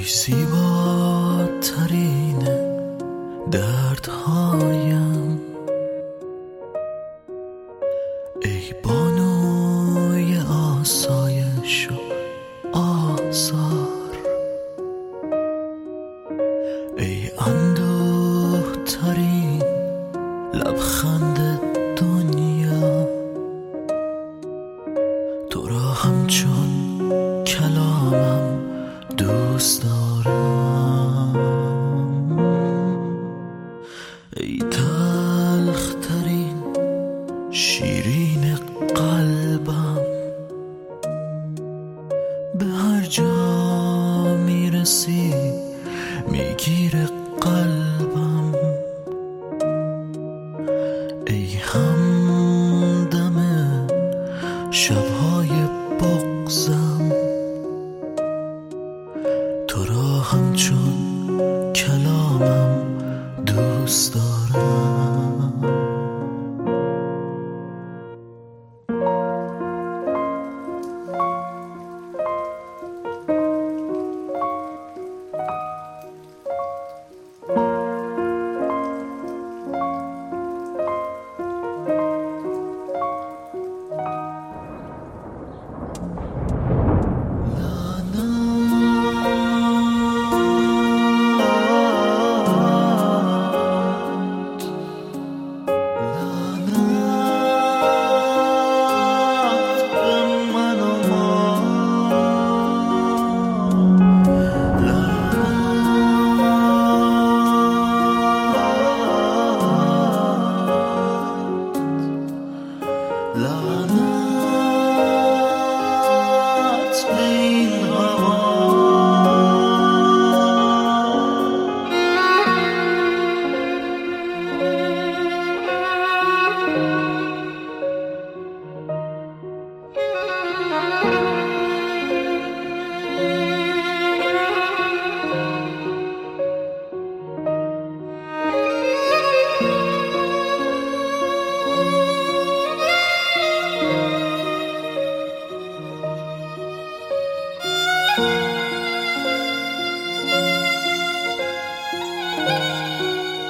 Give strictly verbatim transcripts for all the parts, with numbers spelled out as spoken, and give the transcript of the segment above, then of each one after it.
ای زیباترین دردهایم، ای بانوی آسایش و آزار، ای اندوه ترین لبخند دنیا، تو را همچون کلامم دوست دارم. ای تلخ ترین شیرین قلبم، به هر جا میرسی میگیره قلبم. ای همدم شبهای بغضم، تو را همچون کلامم دوست دارم. لعنت به این هوا،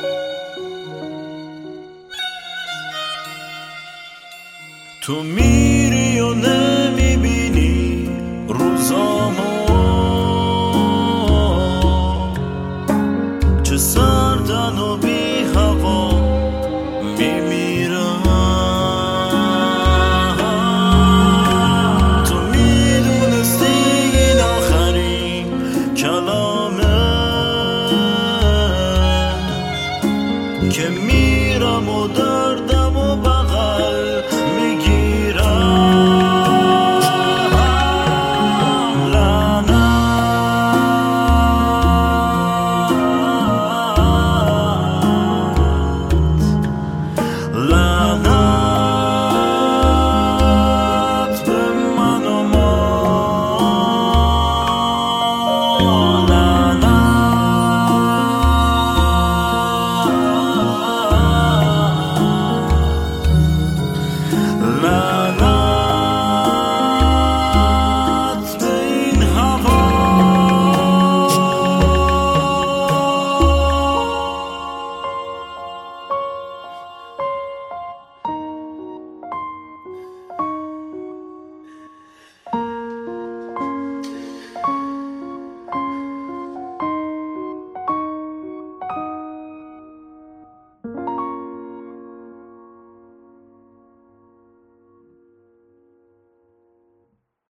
تو می